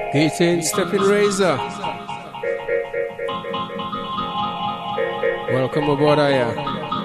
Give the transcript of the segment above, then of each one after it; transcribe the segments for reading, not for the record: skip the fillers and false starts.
Eating Stepping Razor. Welcome aboard, Aya.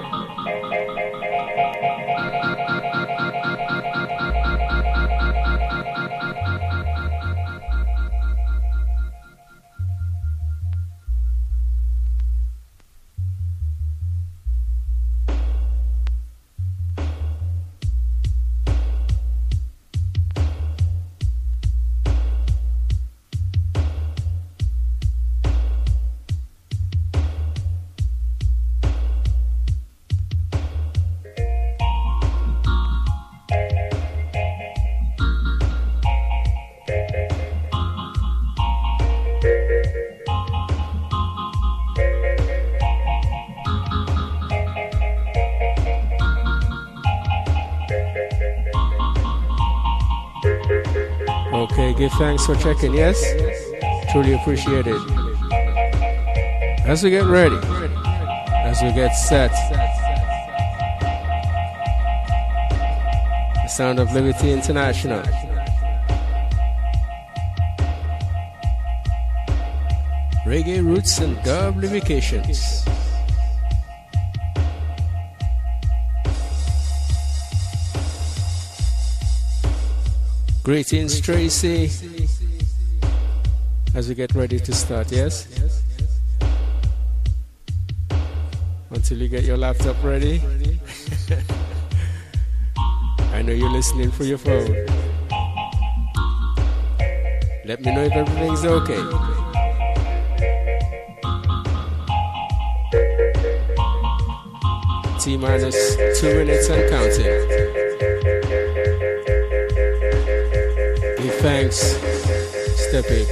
Give thanks for checking, yes? Truly appreciate it. As we get ready, as we get set, the sound of Liberty International. Reggae roots and dub livications. Greetings, Tracy. As we get ready to start, yes? Until you get your laptop ready. I know you're listening for your phone. Let me know if everything's okay. T-minus 2 minutes and counting. Thanks, Steppy.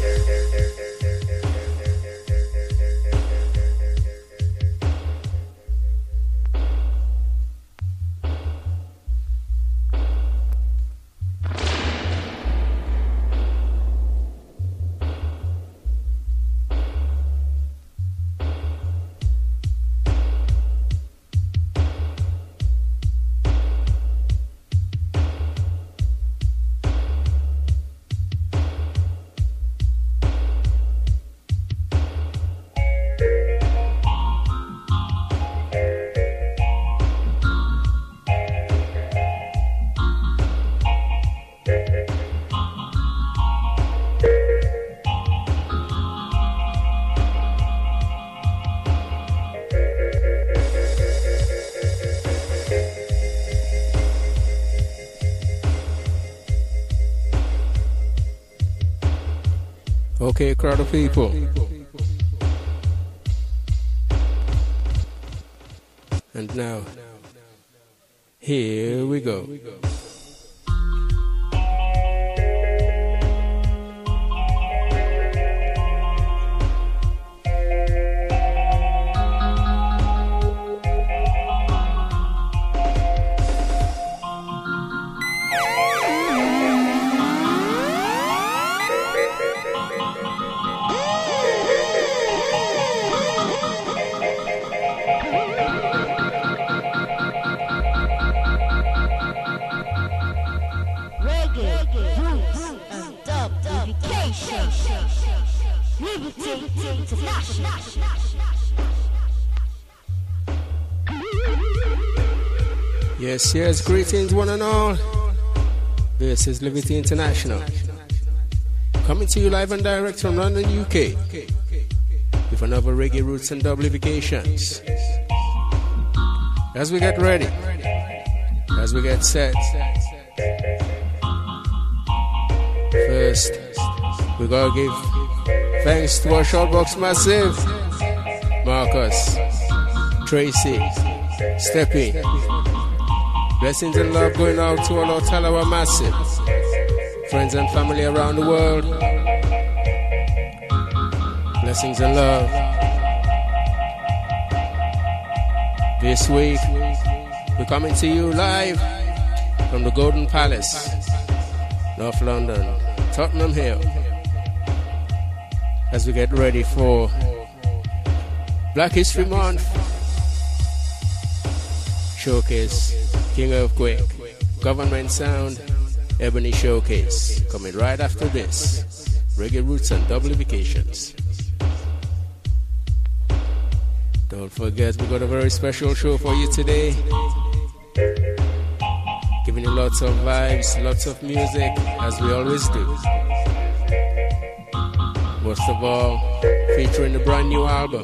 Okay, crowd of people. And now, here we go. Yes, greetings one and all. This is Liberty International, coming to you live and direct from London, UK, with another reggae roots and dub livications. As we get ready, as we get set, first we gotta give thanks to our Shortbox Massive, Marcus, Tracy, Steppy. Blessings and love going out to all our Talawa Massive, friends and family around the world. Blessings and love. This week, we're coming to you live from the Golden Palace, North London, Tottenham Hill, as we get ready for Black History Month Showcase, King Earthquake, Government Sound, Ebony Showcase, coming right after this. Reggae Roots and Doublifications. Don't forget, we got a very special show for you today. Giving you lots of vibes, lots of music, as we always do. Most of all, featuring the brand new album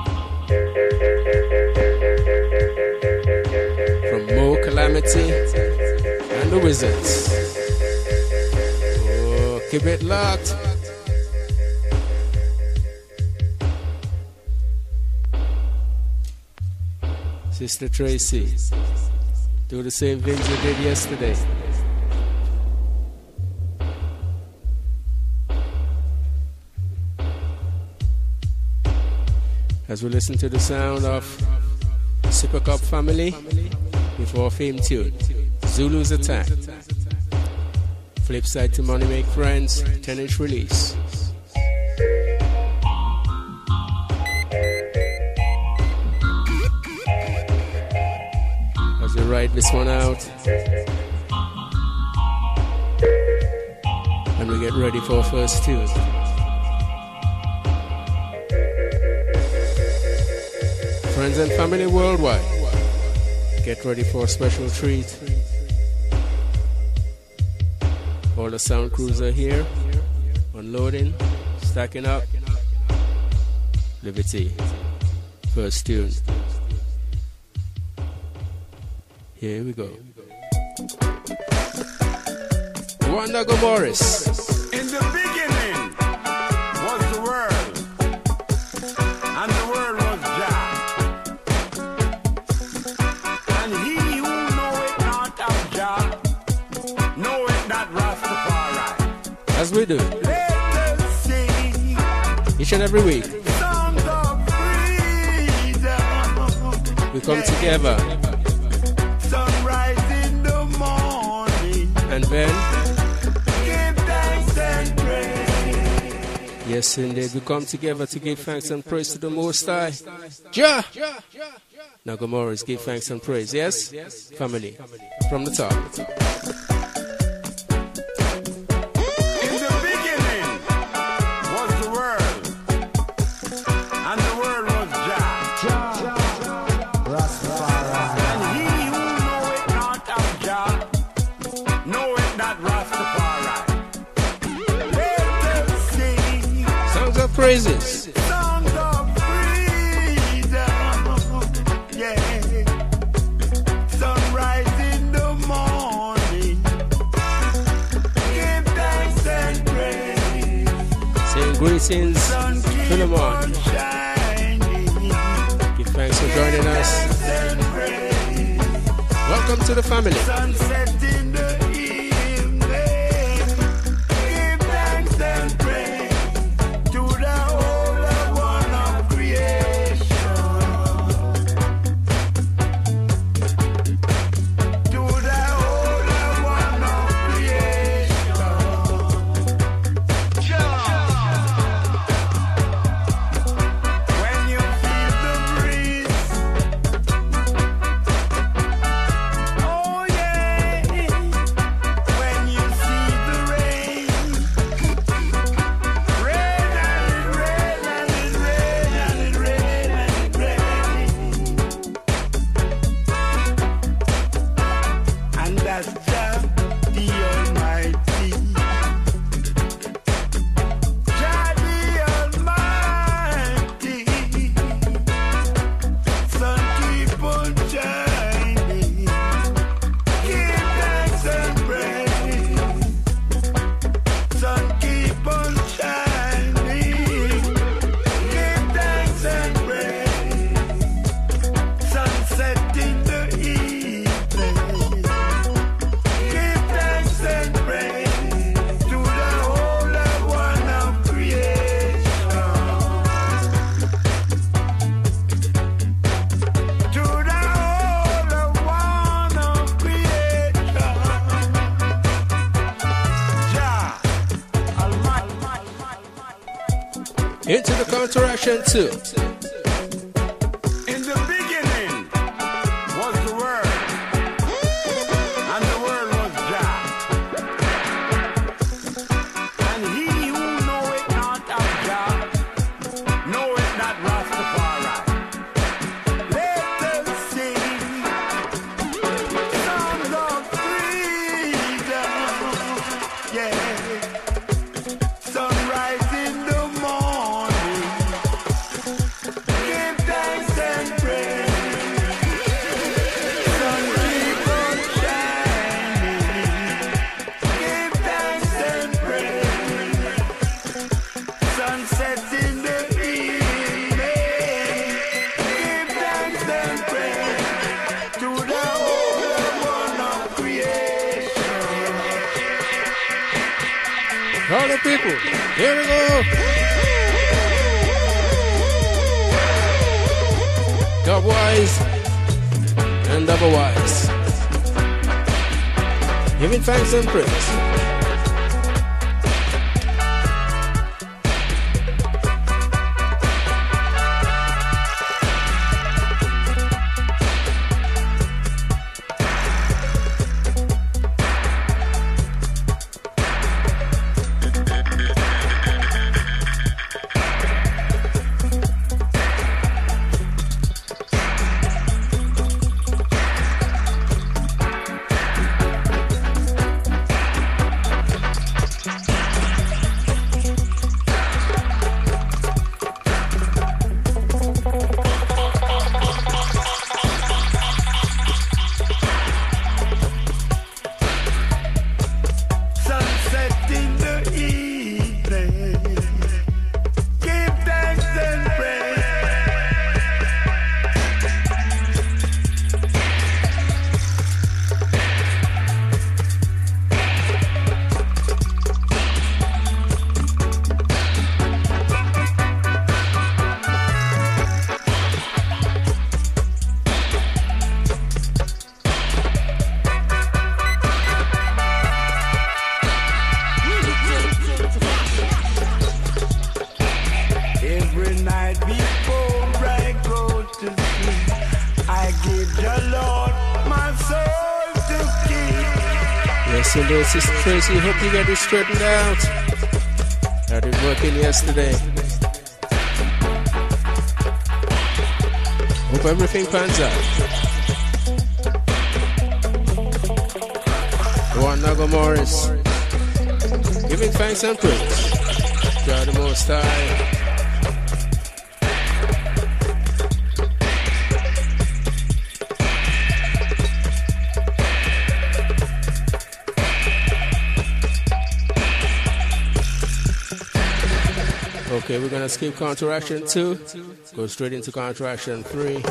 from Mo Calamity and the Wizards. Oh, keep it locked. Sister Tracy, do the same things you did yesterday. As we listen to the sound of Super Cup Family before our theme tune, Zulu's Attack. Flip side to Money Make Friends, 10-inch release. As we ride this one out, and we get ready for our first tune. Friends and family worldwide, get ready for a special treat. All the sound crews are here, unloading, stacking up. Liberty, first tune. Here we go. Wandago Morris. In the beginning was the world, and the world was Jah. And he who knoweth not of Jah, knoweth not Rastafari. As we do, Let us sing each and every week, songs of freedom. we come together, Sunrise in the morning, and then, give thanks and praise. yes indeed, we come together to give thanks and praise to the Most High. Jah! Now go Morris, give thanks and praise, yes? Family, from the top. In the beginning was the world, and the world was Jah. And he who knoweth not of Jah, knoweth not Rastafari. Let us sing Songs of praises. songs of freedom. Yeah. Sunrise in the morning. Give thanks and praise. Saying greetings, Sun keep Philemon. on shining. Give thanks for joining us. And praise. Welcome to the family. Sunset in the evening. Give thanks and praise to the Holy One of creation. To the Holy One of creation. When you feel the breeze, oh yeah. When you see the rain, rain and it rain and it rain and it rain and it rain, and that's just the Almighty. Jah the Almighty. Sun keep on shining. Give thanks and praise. Sun keep on shining. Give thanks and praise. Sunset in the evening. Give thanks and praise to the Holy One of creation. To the Holy One of creation. Jah Almighty. Into the counteraction too. In the beginning was the world, and the world was Jah. And he who knoweth All the people, here we go. Dubwise and Doublewise. Giving thanks and praise. Sister Tracy, hope you get it straightened out. Started working yesterday. Hope everything pans out. Juan Nago Morris, giving thanks and praise. God the Most High. Okay, we're gonna skip counteraction 2, go straight into counteraction 3.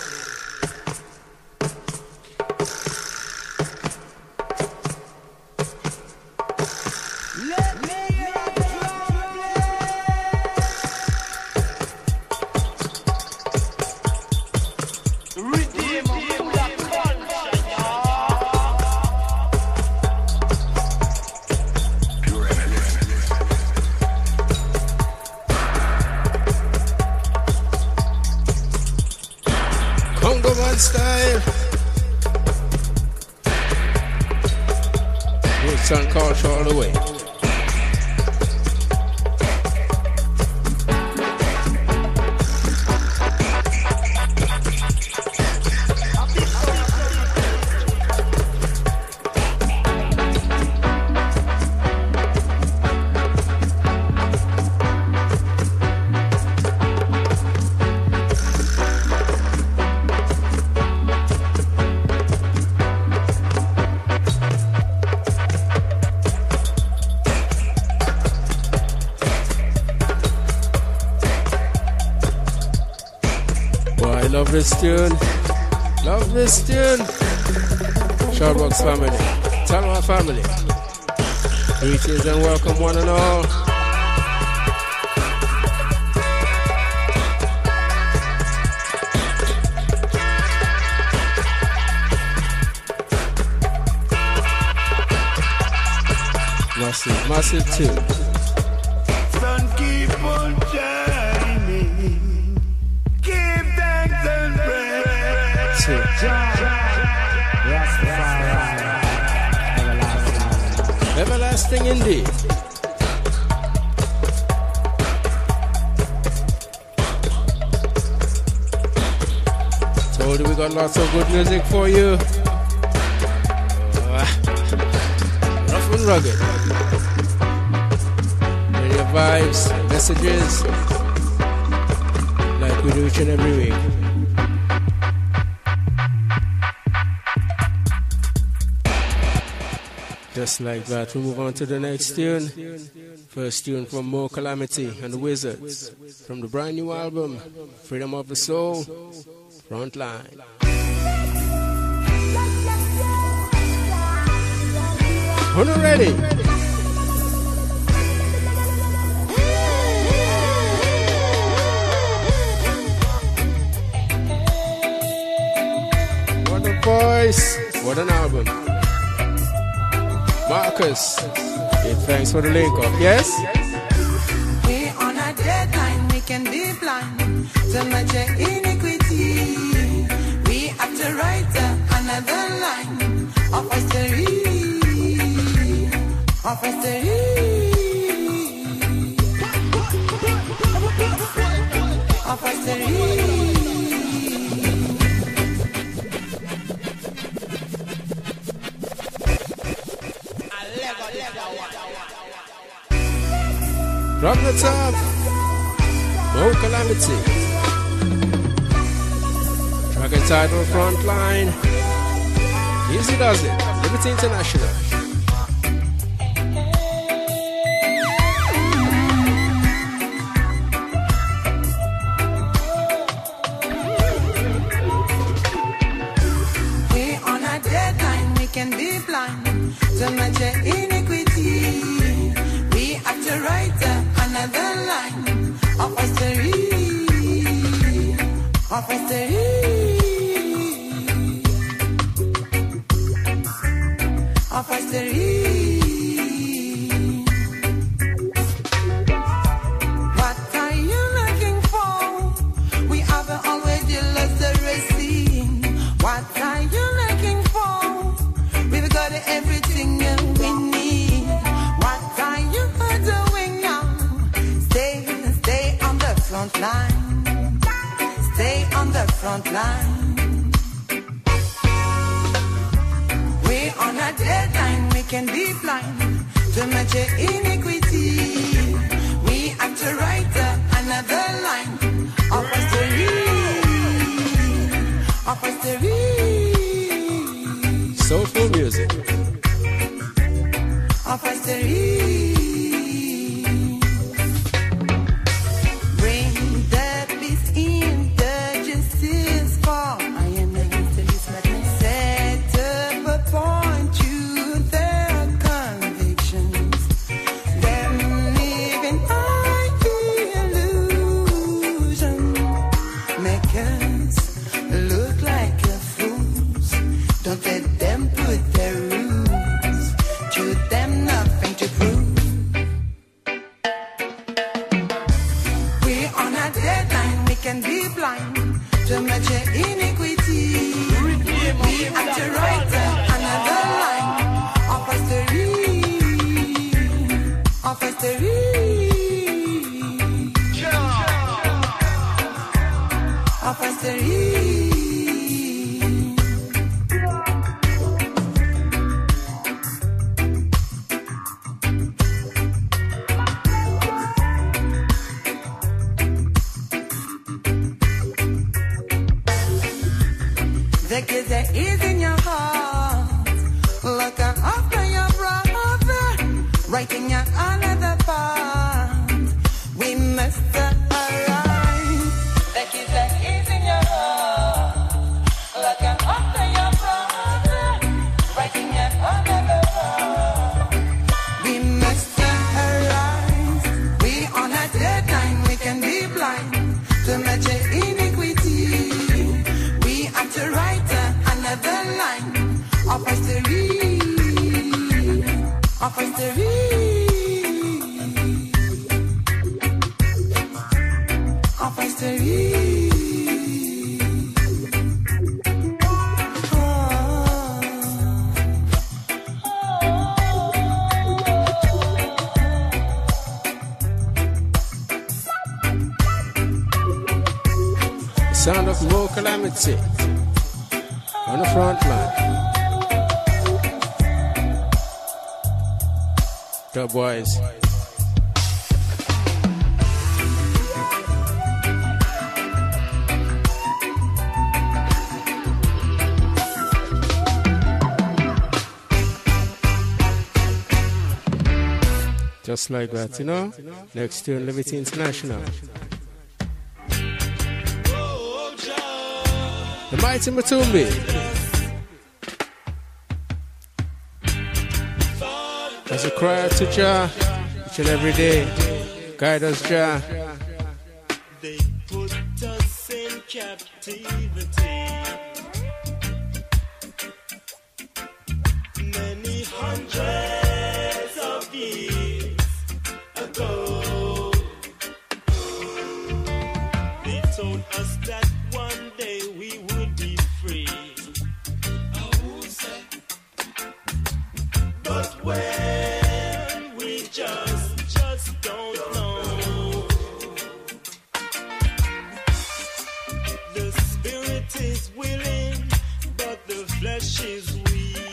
Style. Roots and culture all the way. Love this tune. Love this tune. Shortbox family. Talma family. Greetings and welcome one and all. Massive, massive tune. Sun keep on shining. Everlasting indeed. Told you we got lots of good music for you. Rough and rugged. Radio vibes, messages, like we do each and every week. Just like that, we move on to the next tune. First tune from Mo Calamity and the Wizards from the brand new album, Freedom of the Soul, Frontline. Who ready? an album. Marcus, thanks for the link up. Yes? We on a deadline, we can be blind to much iniquity. We have to write another line of history. Of history. Of history. From the top, Mo Calamity. Track entitled Frontline. Easy does it. Liberty International. We on a deadline, we can be blind to much iniquity. We have to write another line of history. Of history. Of history. What are you looking for? We have already lost the racing. What are you looking for? We've got everything we need. What are you doing now? Stay on the front line. Stay on the front line. We on a deadline, we can be blind to much iniquity. We have to write another line of history. Of history. Soulful music. Of history. Bring the peace in the justice for I am against this madness. Set up a point to their convictions. Them living by illusion. Make us look like a fools. Don't let them put their rules. To them nothing to prove. We on a deadline, we can be blind to much iniquity. We have to write another line of history. Of history. Of history. The kids that is in your heart, look after your brother, writing your another part. We must arise. The kids that is in your heart, look after your brother, writing your another part. We must arise. We on a deadline, we can be blind to much iniquity. We have to write another line of history. Of history. Of history. Sound of Mo Calamity on the front line. The boys. Just like that, you know? Next to Liberty International. The mighty Matumbi. As a cry out to Jah each and every day. Guide us, Jah. They put us in captivity. us that one day we would be free. But when we just don't know. The spirit is willing, but the flesh is weak.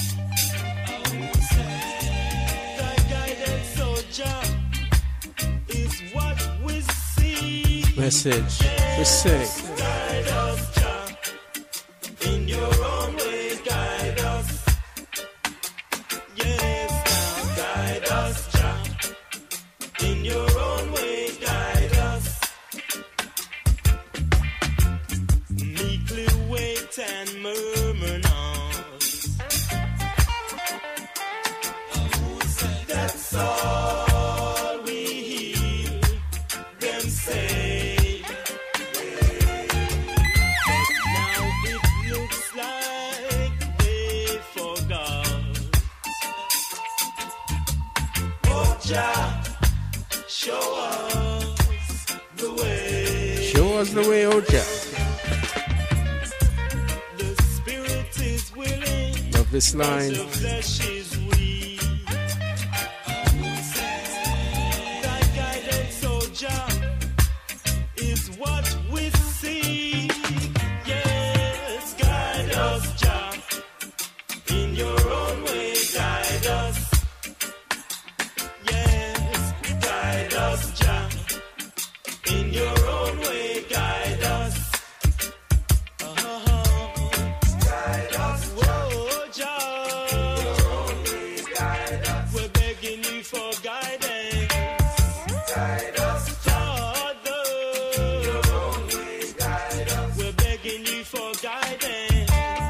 The guided soldier is what we see. Message. We sing. Guide us, Jah. In your own way, guide us. Yes, now guide us, Jah. In your own way, guide us. Meekly wait and murmur not. That's all we hear them say. Now it looks like they forgot. Oh, Jah, show us the way. Show us the way, Oja. The spirit is willing, Love this line. the flesh is weak. Thy guidance, soldier, is what we seek. Yes, guide us, Jah. In your own way, guide us. Yes, guide us, Jah. In your own way, guide us. Guide us, whoa, Jah. We're begging you for guidance. Guide us, Father. We're begging you for guidance.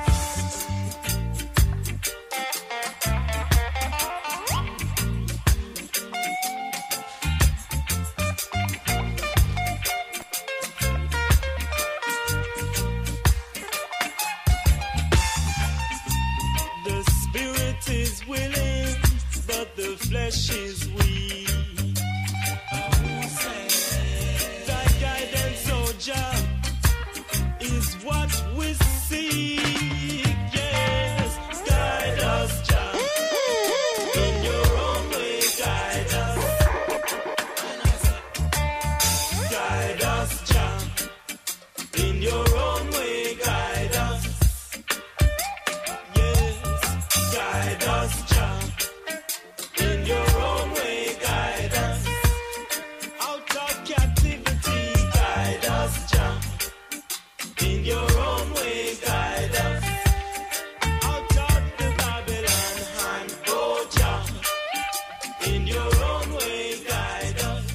The spirit is willing, but the flesh is weak. Thy guidance, soldier, is what we seek. Yes, guide us, Jah. In your own way, guide us. Guide us, Jah. In your own way, guide us. Yes, guide us, Jah. In your own way, guide us. Out of captivity, guide us, Jah. In your own way, guide us. Out of the Babylon hand, oh Jah. In your own way, guide us.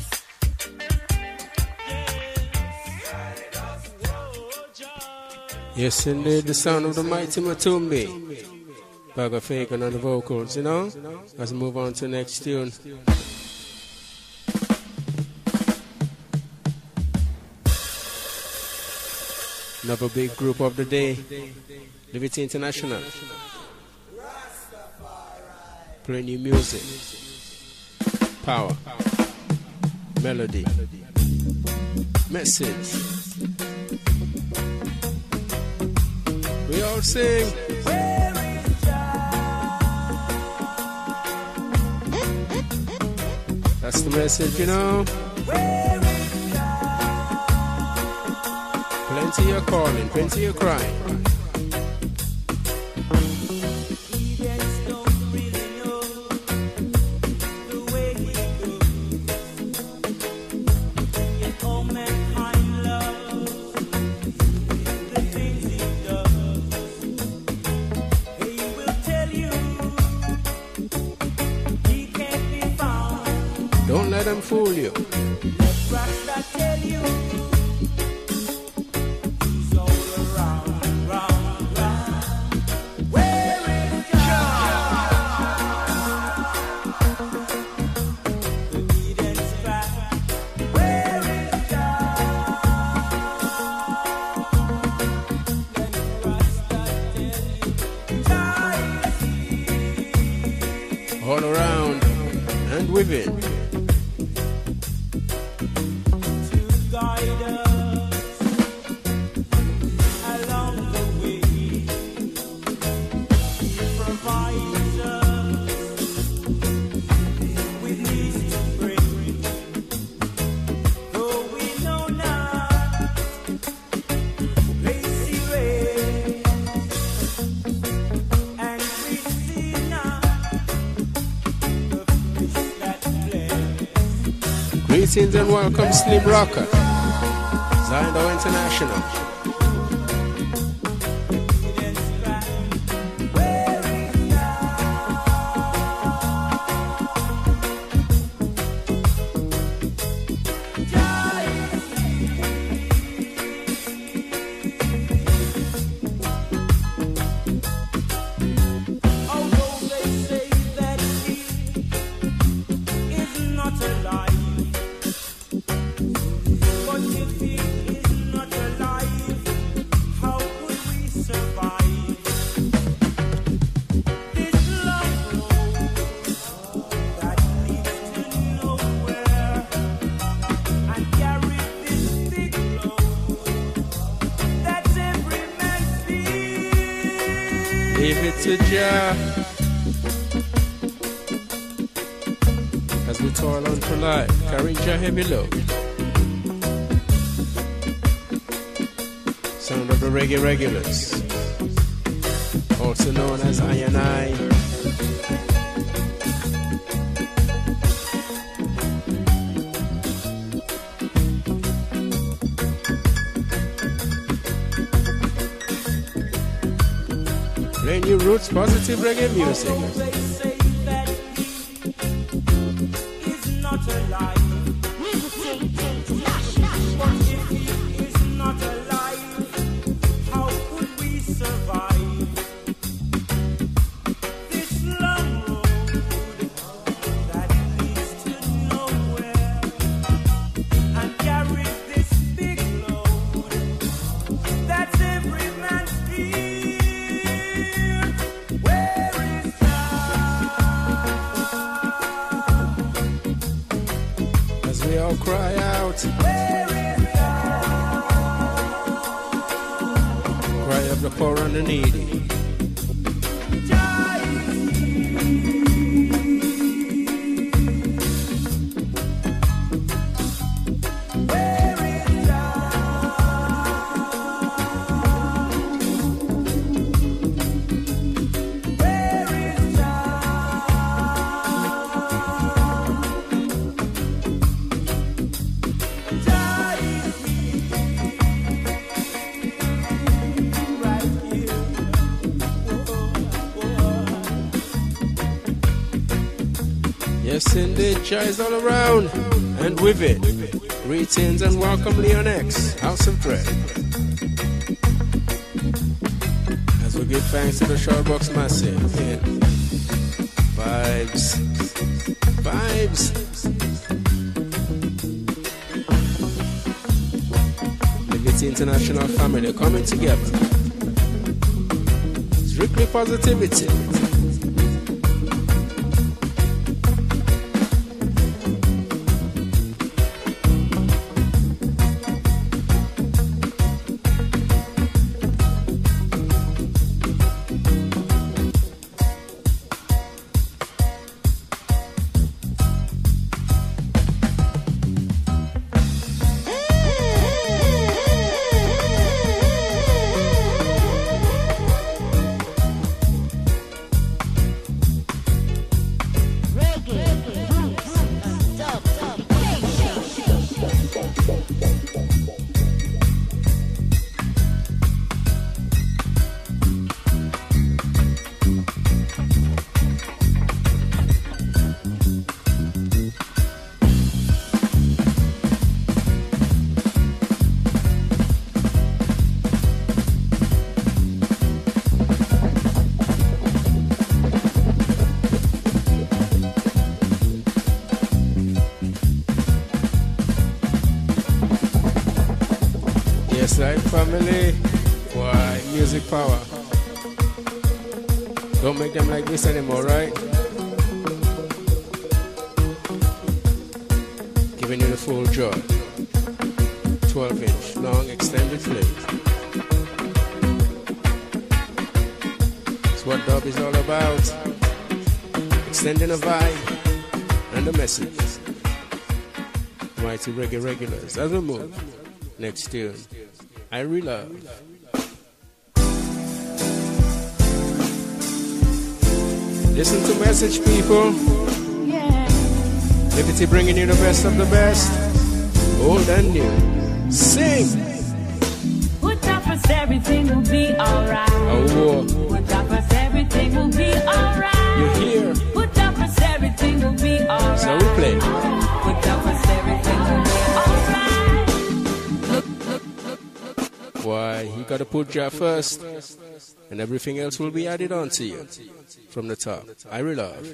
Yes, guide us, oh Jah. Yes, indeed, the sound of the mighty Matumbi. Bag of Fagan on the vocals, you know? Let's move on to the next tune. Another big group of the day, Liberty International. Play new music, power, melody, message. We all sing. That's the message, you know. Plenty of calling, plenty of crying. Don't let them fool you. All around and within. To guide us. Greetings and welcome, Slim Rocker, Zindo International. To Jah, as we toil on for life, carrying Jah heavy load. Sound of the reggae regulars, also known as I&I. Playing you roots positive reggae music. Cry out, cry of the poor and the needy. Yes, indeed, Jah is all around, and with it, greetings and welcome Leon X, House of Dread. As we give thanks to the Shortbox Massive in Vibes, Liberty International family coming together. Strictly positivity. Right, family? Why, music power. Don't make them like this anymore, right? Giving you the full joy. 12-inch long extended play. It's what dub is all about. Extending a vibe and a message. Mighty reggae regulars. As we move, next tune. I Love. Listen to message, people. Liberty bringing you the best of the best. Old and new. Sing! With us, everything will be alright. Oh, With us, everything will be alright. you hear? With us, everything will be alright. So we play. With us, everything will be alright. Why, you gotta put Jah first, and everything else will be added on to you. From the top, I love.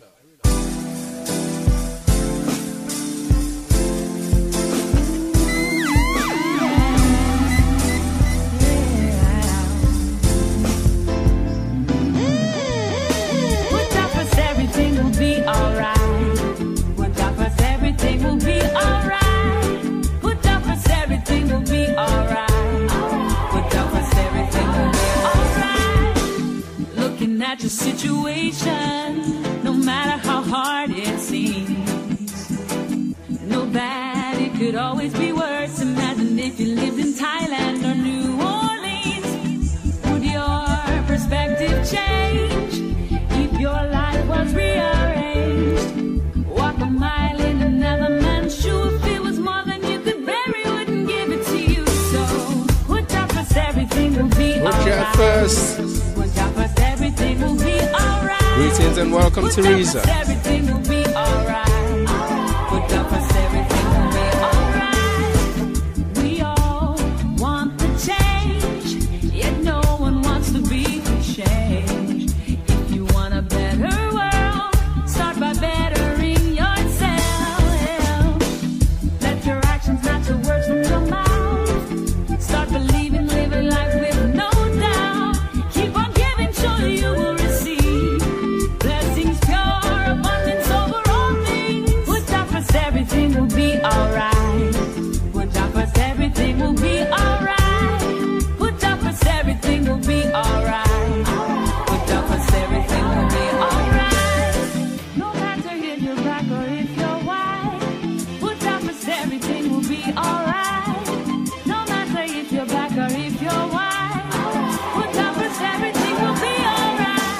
With us, everything will be alright. With us, everything will be alright. With us, everything will be alright. With us, everything will be alright. Looking at your situation, no matter how hard it seems, know that it could always be worse. Imagine if you lived in Thailand or New Orleans. Would your perspective change if your life was rearranged? Walk a mile in another man's shoe. If it was more than you could bear, he wouldn't give it to you. So with us, everything will be Put Jah alright. first. With us, everything will be alright. Greetings and welcome, With Teresa. us, everything will be alright. With us, everything will be alright. We all want the change, yet no one wants to be changed. If you want a better world, start by bettering yourself. Let your actions match the words from your mouth. Start believing, living life with no doubt. Keep on giving, surely you will receive blessings, pure abundance over all things. With us, everything will be alright. With us, everything will be alright. With us, everything will be alright. With us, everything will be alright. No matter if you're black or if you're white. With us, everything will be alright. No matter if you're black or if you're white. With us, everything will be alright.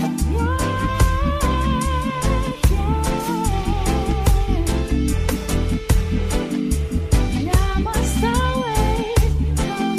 Yeah, I must always come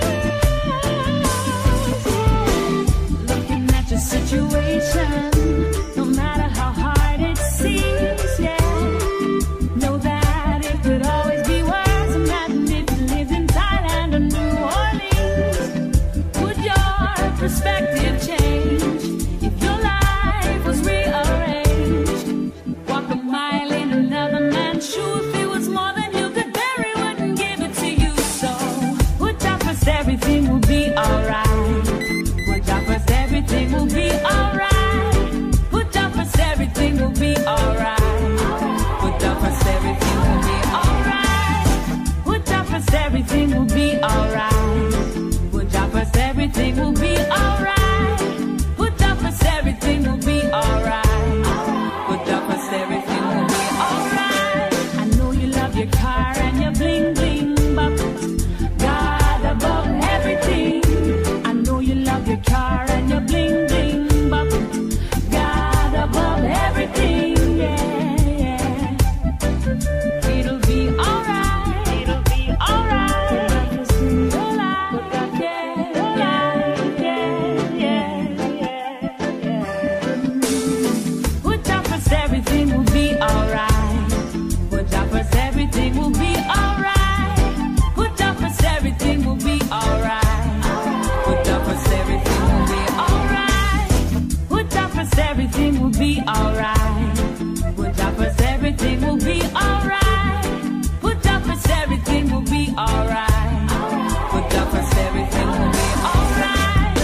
first. Looking at your situation, no matter how hard it seems, yeah. Know that it could always be worse. Imagine if you lived in Thailand or New Orleans. Would your perspective change if your life was rearranged? Walk a mile in another man's shoe. If it was more than you could bear, he wouldn't give it to you. So with us, everything will be alright. With us, everything will be alright. With us, everything will be alright. With us, everything will be alright. With us, everything will be alright. With us, everything will be alright. With us, everything will be alright. With us, everything will be alright. I know you love your car and your bling bling, but God above everything. I know you love your car and your bling bling, but God above everything. Yeah, yeah. It'll be alright. It'll be alright. Just in your life. Yeah, yeah, yeah, yeah, yeah. With us, everything will be alright. With us, everything will be alright. With us, everything will be alright. With us, everything will be alright. With us, everything will be alright. With us, everything will be alright. With us, everything will be alright. With us, everything will be alright.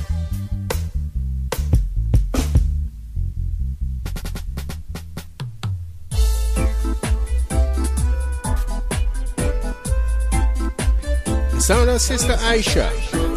Sound of Sister Aisha.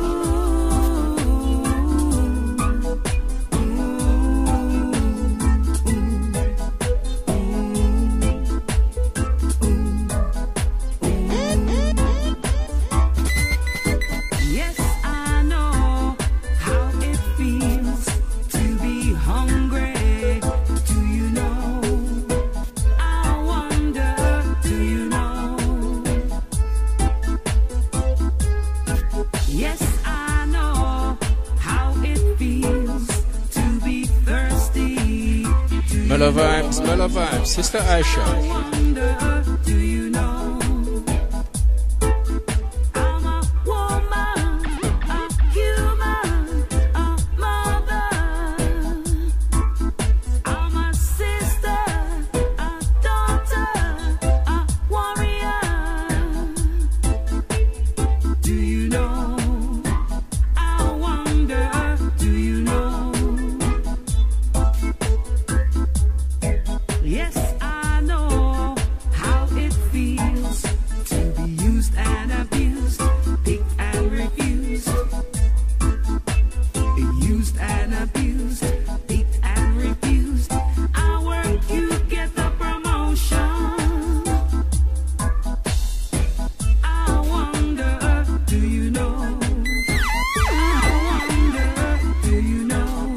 Yes, I know how it feels to be hungry. Do you know? I Mellow Vibes, Sister Aisha. wonder, do you know? I'm a woman, a human, a mother. I'm a sister, a daughter, a warrior. Do you know? I wonder, do you know? Yes, I know how it feels to be used and abused, picked and refused. Used and abused, picked and refused. I work, you get the promotion. I wonder, do you know? I wonder, do you know?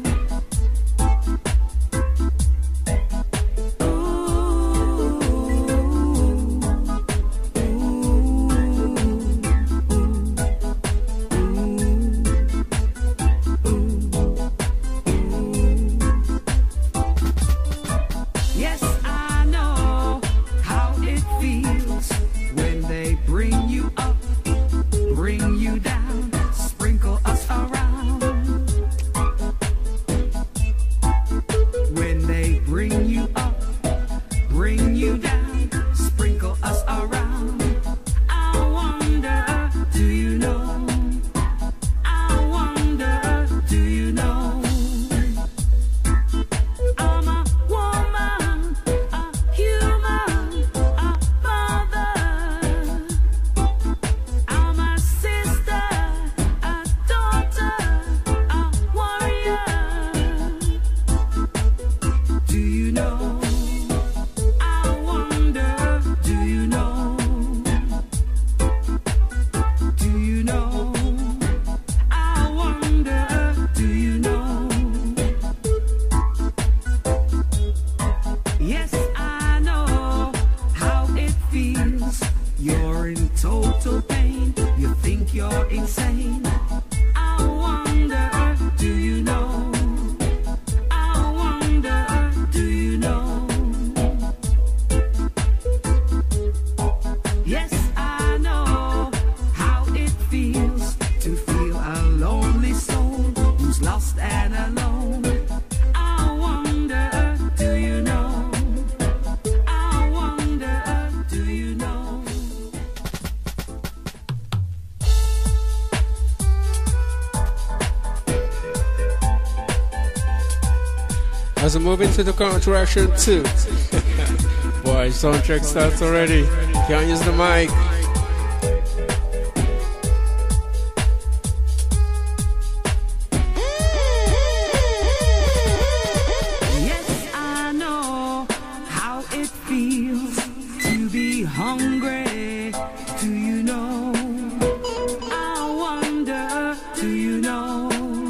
Yes, I know how it feels when they bring you up, bring you down, sprinkle us around. When they bring you up, bring you down, sprinkle us around. I wonder, do you know? I wonder, do you know? I'm a woman, a human, a mother. I'm a sister, a daughter, a warrior. Do you know? I wonder, do you know? Do you know? I wonder, do you know? Yes, I know how it feels. You're in total pain. You think you're insane. I wonder, do you know? I wonder, do you know? Yes, I know how it feels to feel a lonely soul who's lost and alone. I wonder, do you know? I wonder, do you know? As we move into the counteraction 2. Boy, soundtrack starts already. Can't use the mic. Yes, I know how it feels to be hungry. Do you know? I wonder, do you know?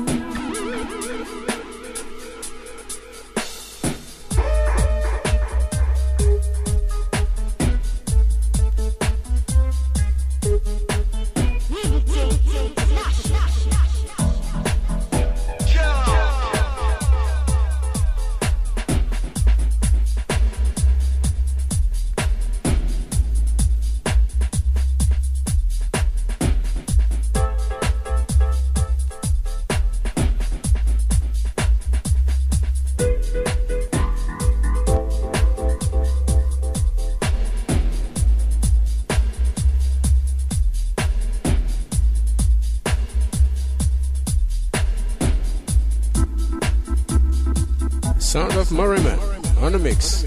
Sound of Merriman on the mix.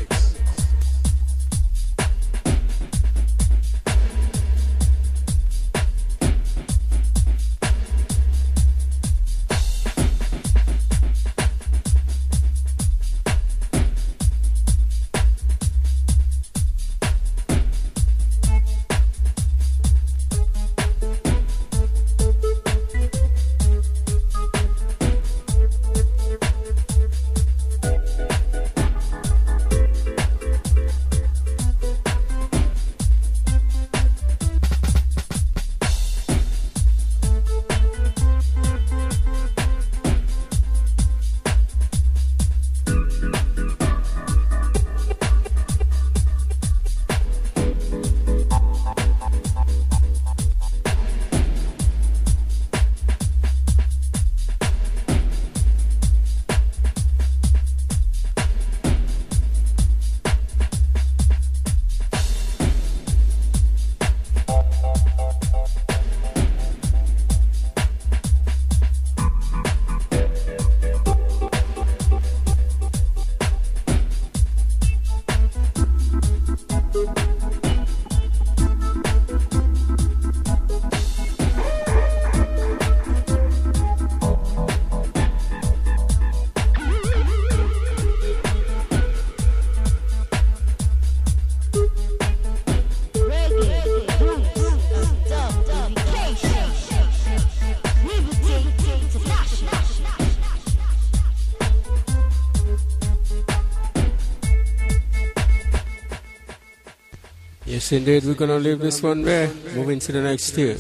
Yes, indeed, we're gonna leave this one there. Moving to the next tier.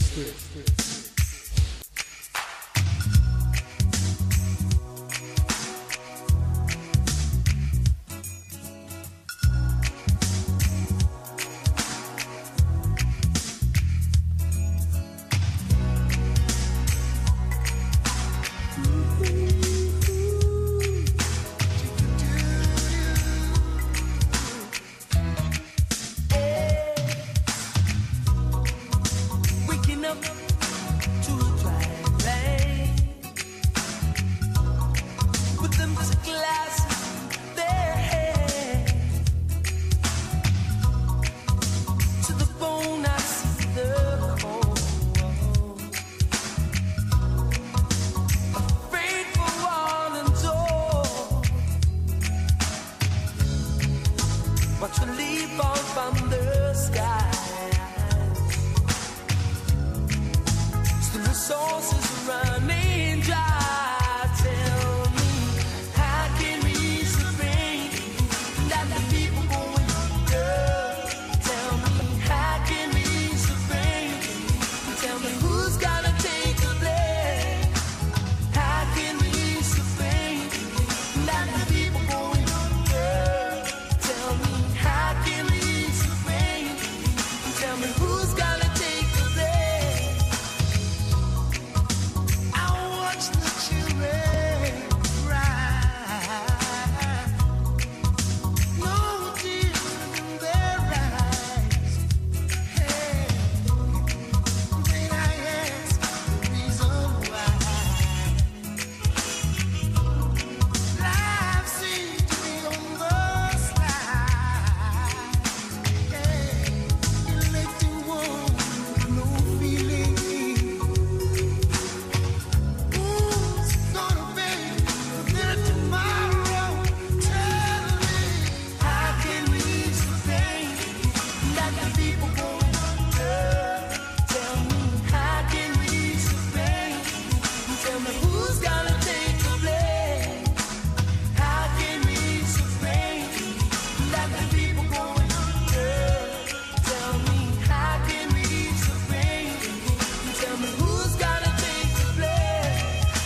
Waking up to a dry rain, with them glasses in their hand. To the bone I see the cold, afraid for wall and door. Watch the leaf fall from the sky. Resources running dry. Tell me, how can we sustain that the people going under? Tell me, how can we sustain? Tell me, who's gonna take the blame? How can we sustain that the people going under? Tell me, how can we sustain? Tell me, who's gonna take the blame? Watch the children cry, no tears in their eyes. Hey, then I ask the reason why. Life seems to be on the slide. Hey, electing one with no feeling. Who's gonna be there tomorrow? Tell me, how can we sustain that the people going under? Tell me, how can we sustain? Tell me, who's gonna take the blame? How can we sustain that the people going under? Tell me, how can we sustain? Tell me, who's gonna take the blame?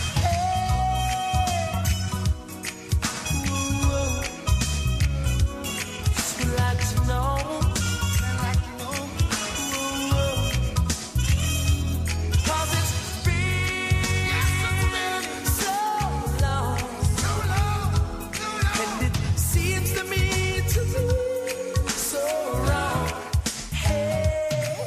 Just like to know, cause it's been so long, and it seems to me to be so wrong. Hey,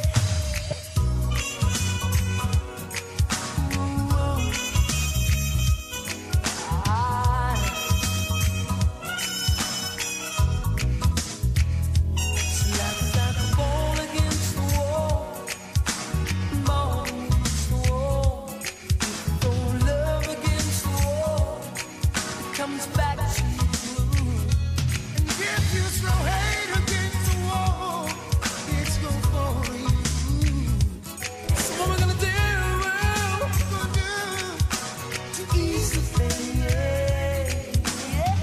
comes back to you. And if you throw hate against the wall, it's good for you. So what we're gonna do? What we're gonna do to ease the pain? Yeah.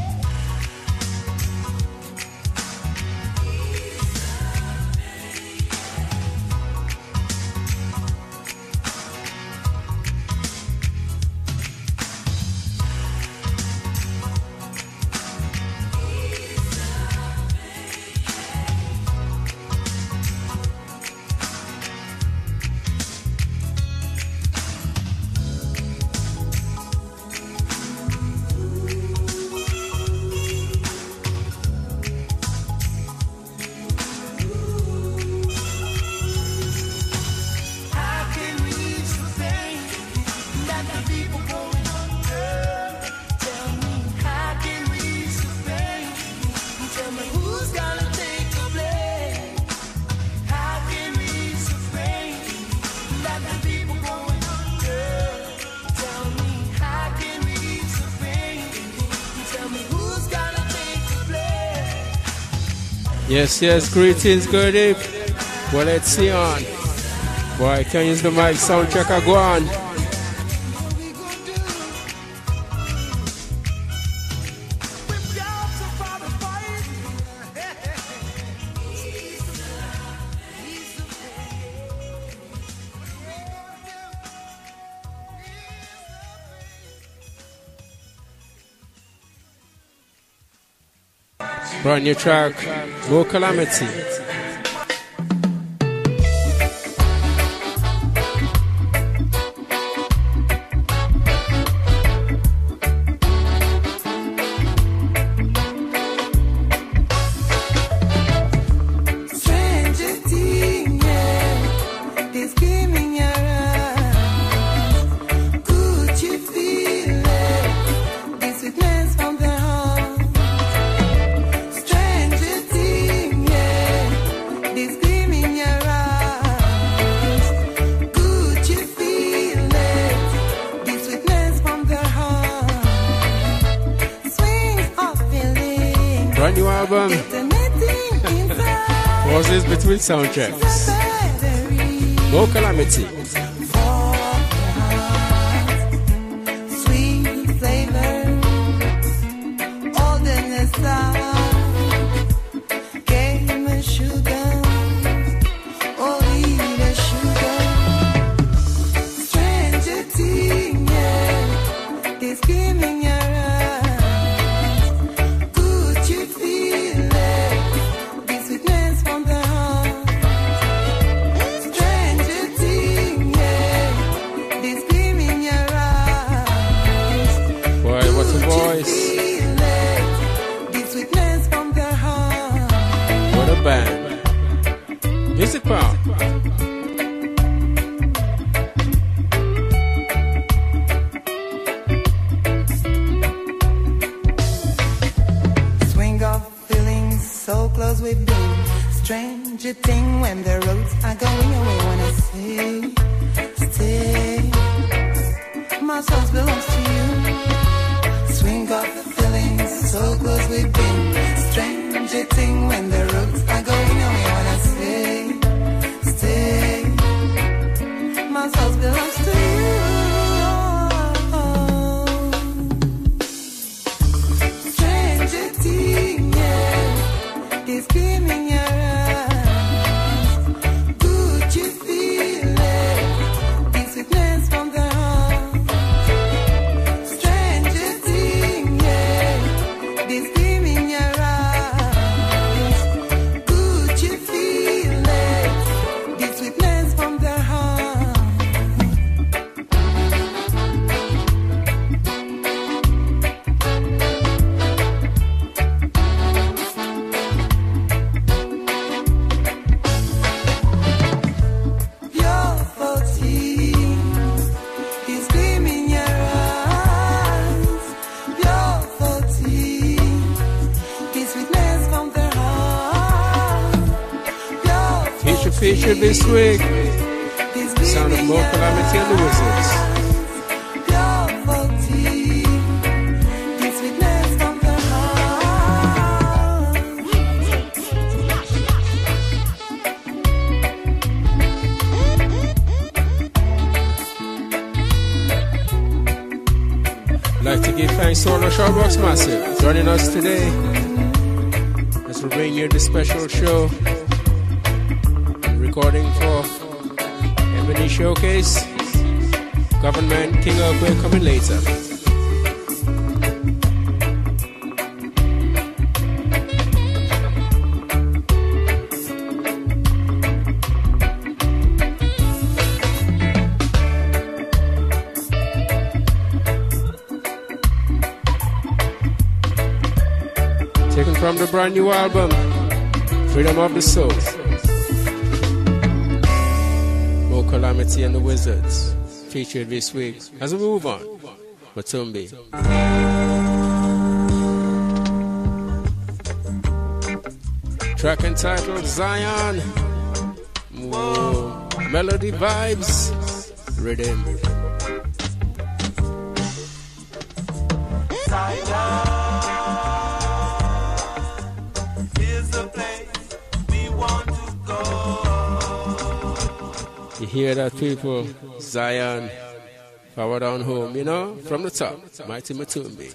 How can we sustain that the people going under? Tell me, how can we sustain? Tell me, who's gonna take the blame? How can we sustain that the people going under? Tell me, how can we sustain? Tell me, who's gonna take the blame? Yes, greetings, good eve. Well, let's see on. Boy, can use the mic sound check a go on. What we gonna do? We've got to fight the fight. Brand new track, More Calamity. Stranger thing, yeah, this game in your eyes. Could you feel it? This sweetness from the heart. Stranger thing, yeah, this gleam in your eyes. Could you feel it? This sweetness from the heart. Swings of feeling. Brand new album. Detonating inside. Pauses between soundtracks. Battery. More Calamity. Sweet flavor, all in the side. Game of sugar, only the sugar. Stranger thing, yeah, this game in your eyes. Could you feel it? This sweetness from the heart. Stranger thing, yeah, this gleam in your eyes. Boy, what's a voice? Feel it, this sweetness from the heart. What a band. Music power. Swing of feelings so close we've been. Stranger thing when the roads are going away. When I say stay, my soul belongs to you. Swing of feelings so close we've been. Stranger thing when the roads are going away. When I say stay, my soul belongs to you. Stranger thing, yeah, this gleam in your eyes. Could you feel it? This sweetness from the heart. Stranger thing, yeah, this gleam in your eyes. Could you feel it? This sweetness from the heart. Your 14 is gleam in your eyes. Your 14 is sweetness from the heart. Your Featured this week. is Sound of gleam in More your Calamity and the Wizards. Your 14 is sweetness from the heart. Like to give thanks to all the Shortbox Massive joining us today as we bring you the special show recording for Ebony Showcase. Government King Earthquake coming later. Taken from the brand new album, Freedom of the Soul. More Calamity and the Wizards, featured this week. As we move on, Matumbi. Track entitled Zion. Whoa. Melody vibes, rhythm. Here's the place we want to go. You hear that, people? Zion, forward on home, you know, from the top. Mighty Matumbi.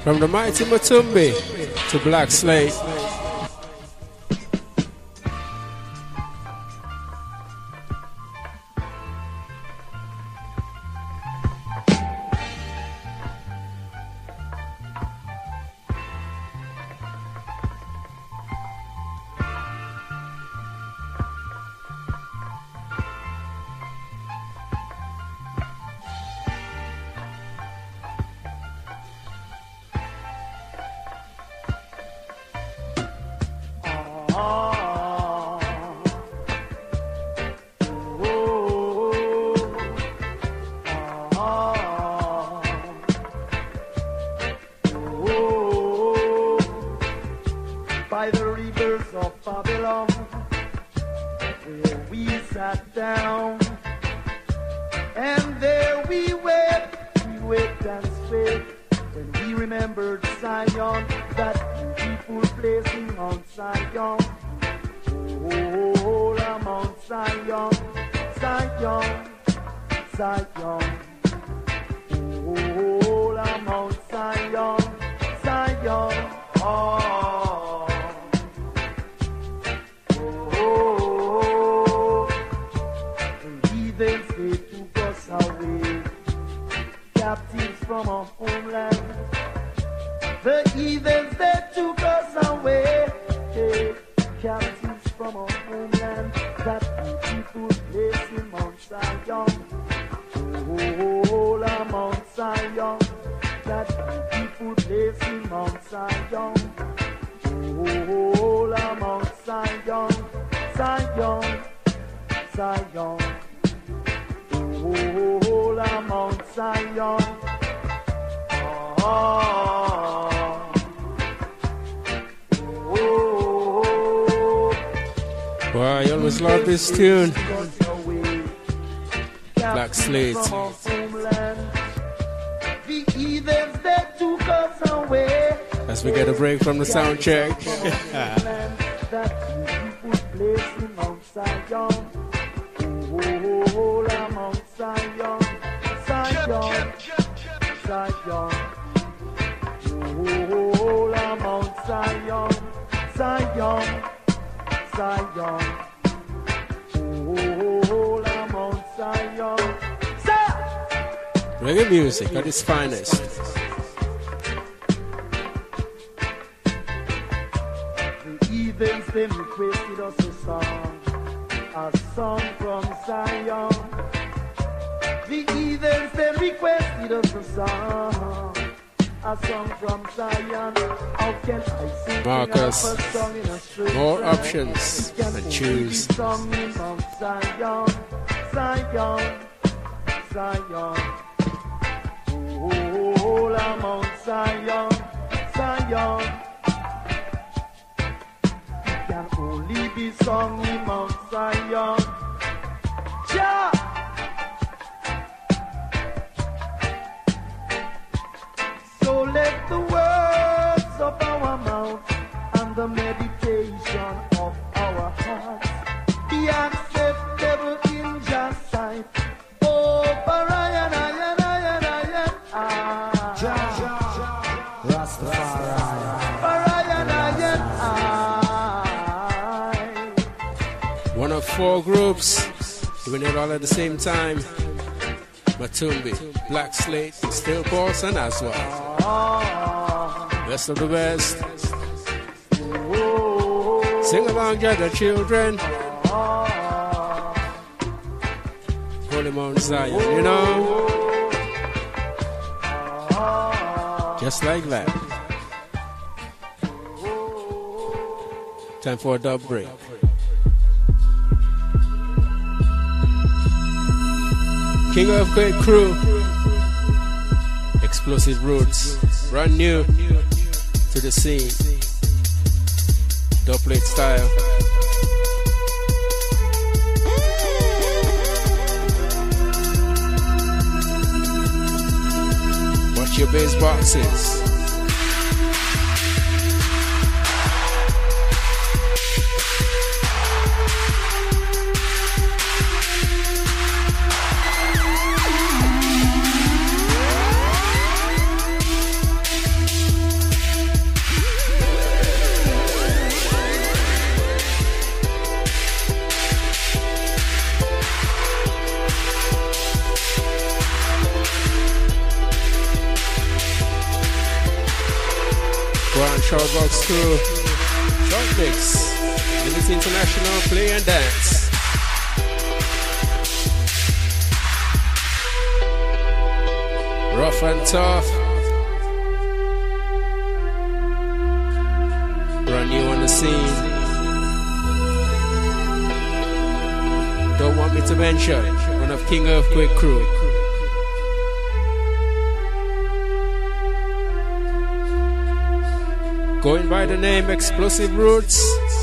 From the mighty Matumbi to Black Slate. By the rivers of Babylon, where we sat down, and there we wept and spake, when we remembered Zion, that beautiful place in Mount Zion. Oh, la Mount Zion, Zion, Zion. Oh, la Mount Zion, Zion. Oh. They took us away, captives from our homeland. The heathens, they took us away, captives from our homeland. That beautiful place in Mount Zion. Oh, la Mount Zion. That beautiful place in Mount Zion. Oh, la Mount Zion. Zion, Zion. Oh, la Mount Zion. Oh, Wow, you always love this tune. Black Slate. The heathens that took us away. As we get a break from the sound check. That beautiful place in Mount Zion. Oh, la Mount Zion, Zion, Zion. Oh, la Mount Zion, Zion, Zion. Oh, la Mount Zion, Zion. Reggae music at its finest. The heathens, they requested us a song from Zion. The heathens, they requested us a song from Zion. How can I sing Marcus, a song in a strange more land? options It can and only choose. be sung in Mount Zion, Zion, Zion. Oh, la Mount Zion, Zion. Can only be sung in Mount Zion. Ja! So let the words of our mouth and the meditation of our hearts be acceptable in Just sight. Oh, Parayan, One of four groups, doing it all at the same time. Matumbi, Black Slate, Still Pulse, and Aswa. Best of the best. Sing along, the children. Holy Mount Zion, you know. Just like that. Time for a dub break. King Earthquake Crew, Explosive Roots, brand new to the scene, dubplate style. Watch your bass boxes. Shoutbox crew. Short mix. Liberty International, play and dance. Rough and tough. Brand new on the scene. Don't want me to mention one of King Earthquake crew. Going by the name Explosive Roots.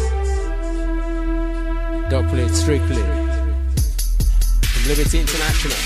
Dub plate strictly. From Liberty International.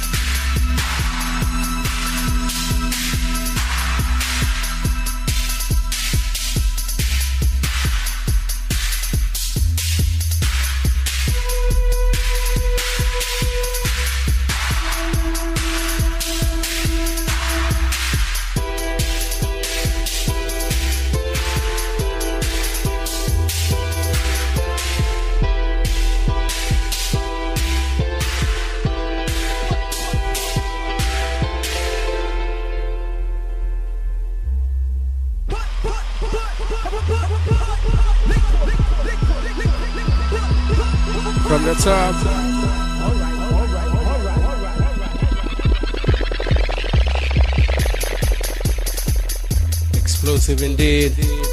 From the top. Explosive indeed.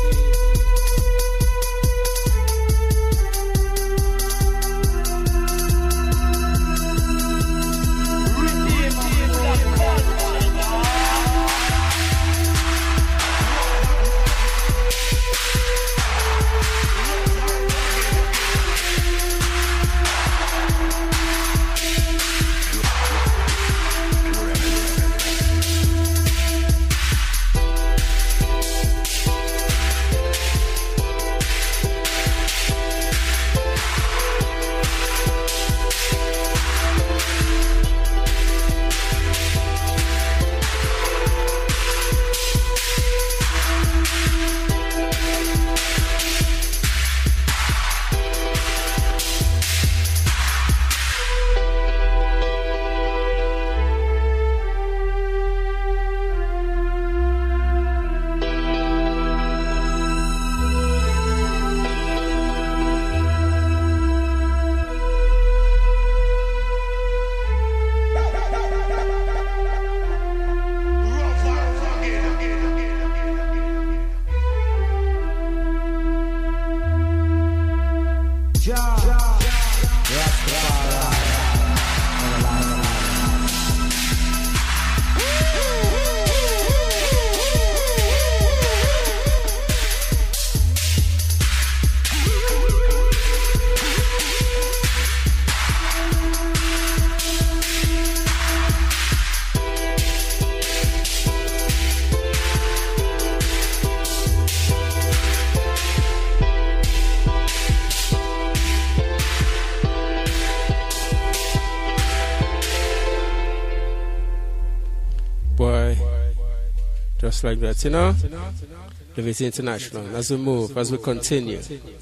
Just like that, you know? Liberty International. As we move, as we continue.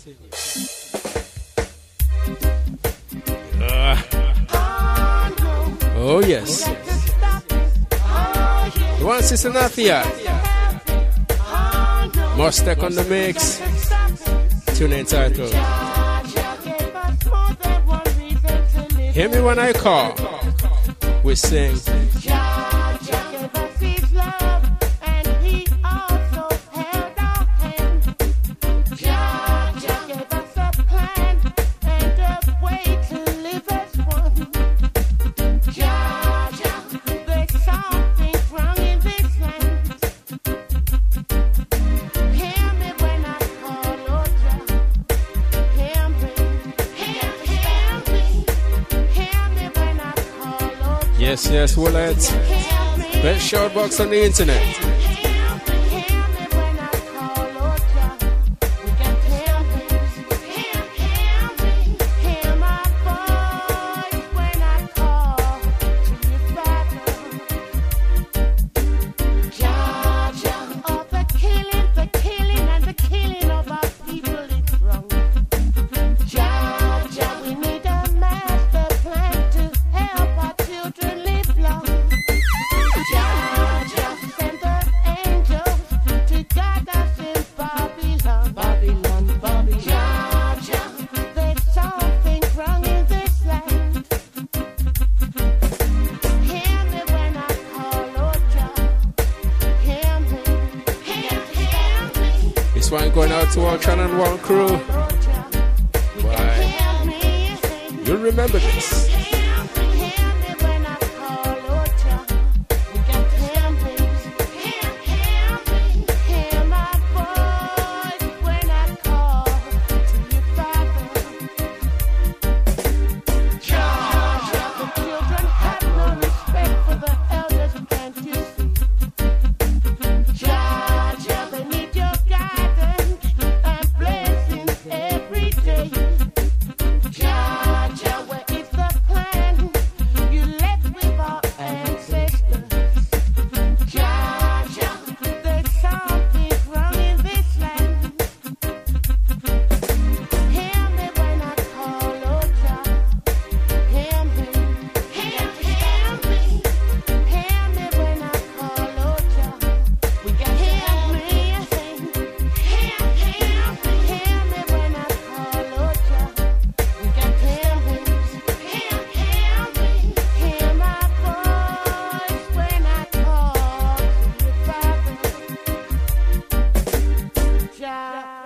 Oh, yes. You want Sister Nathia? Mostek on the mix. Tune entitled. Hear me when I call. We sing. Yes, Willets. Best shoutbox on the internet. Georgia, send the This one going out to our Channel 1 crew. Why? You'll remember this.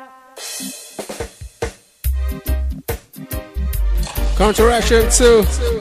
Counteraction 2.